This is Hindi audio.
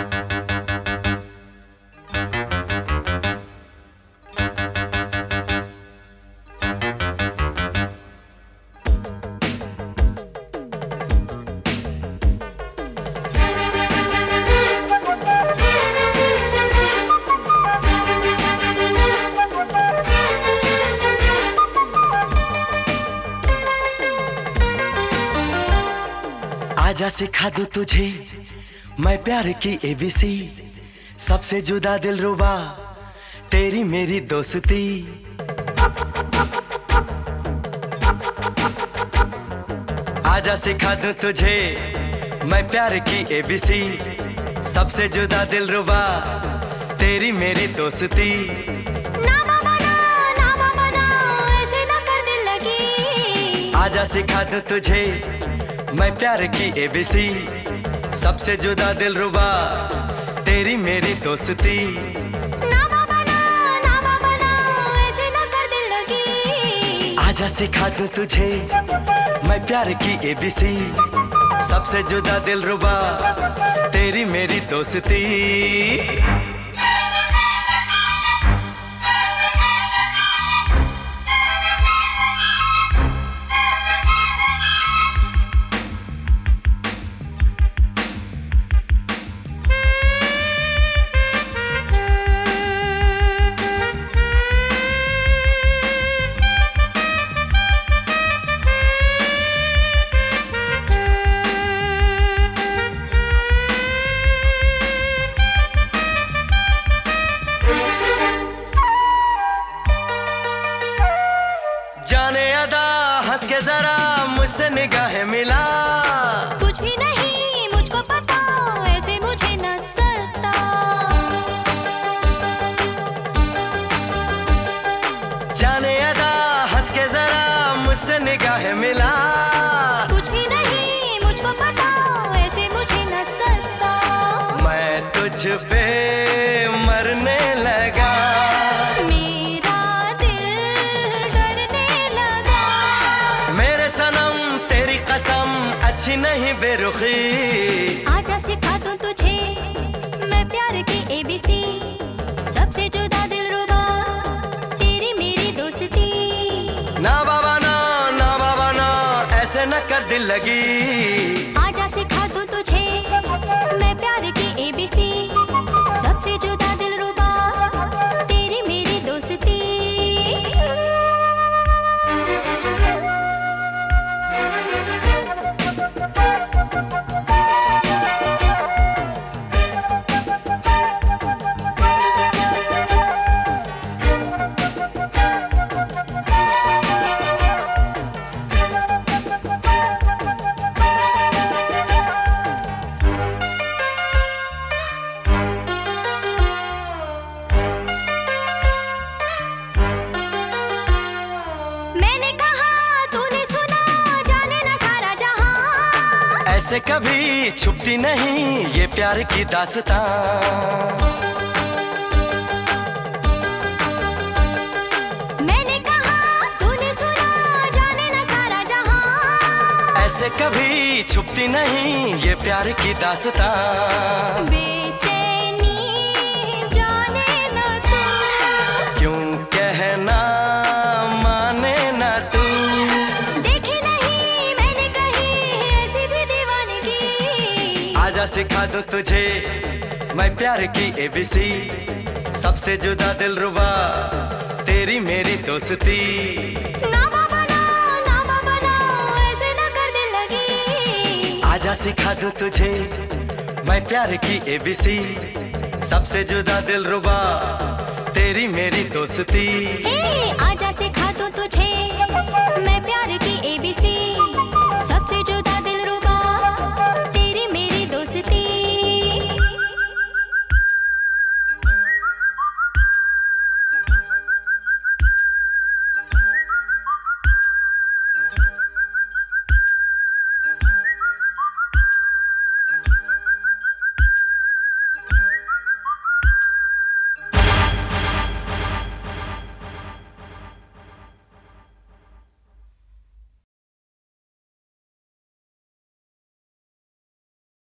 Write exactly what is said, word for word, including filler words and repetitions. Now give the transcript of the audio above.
आजा सिखा दूं तुझे मैं प्यार की एबीसी, सबसे जुदा दिलरुबा तेरी मेरी दोस्ती। आजा सिखा दूं तुझे मैं प्यार की एबीसी, सबसे जुदा दिलरुबा तेरी मेरी दोस्ती। ना बाबा ना, ना बाबा ना, ऐसे ना कर दिल लगी। आजा सिखा दूं तुझे मैं प्यार की एबीसी, सबसे जुदा दिलरुबा तेरी मेरी दोस्ती। ना बाबा ना, ना बाबा ना, ऐसे ना कर दिल लगी। आजा सिखा दूं तुझे मैं प्यार की एबीसी, सबसे जुदा दिलरुबा तेरी मेरी दोस्ती। जाने अदा हंस के जरा मुझसे निगाहें मिला। कुछ भी नहीं मुझको पता, ऐसे मुझे न सता। जाने अदा हंस के जरा मुझसे निगाहें मिला। कुछ भी नहीं मुझको पता, ऐसे मुझे न सता। मैं तुझ पे मरने लगा, मेरा दिल डरने लगा। मेरे सनम तेरी कसम अच्छी नहीं बेरुखी। आजा सिखा दूं तुझे मैं प्यार की एबीसी, सबसे जुदा दिलरुबा तेरी मेरी दोस्ती। ना बाबा ना, ना बाबा ना, ऐसे न कर दिल लगी। आजा सिखा दूं तुझे मैं प्यार की एबीसी, सबसे जुदा दिलरुबा तेरी मेरी दोस्ती। ऐसे कभी छुपती नहीं ये प्यार की दास्तां। मैंने कहा तूने सुना, जाने ना सारा जहां। ऐसे कभी छुपती नहीं ये प्यार की दास्तां। बेचैनी जाने ना तू, क्यों कहना माने ना तू। आजा सिखा दूं तुझे मैं प्यार की एबीसी, सबसे जुदा दिलरुबा तेरी मेरी दोस्ती। ना बाबा ना, ना बाबा ना, ऐसे ना कर दिल लगी। आजा सिखा दूं तुझे मैं प्यार की एबीसी, सबसे जुदा दिलरुबा तेरी मेरी दोस्ती। हे आजा सिखा दूं तुझे मैं प्यार की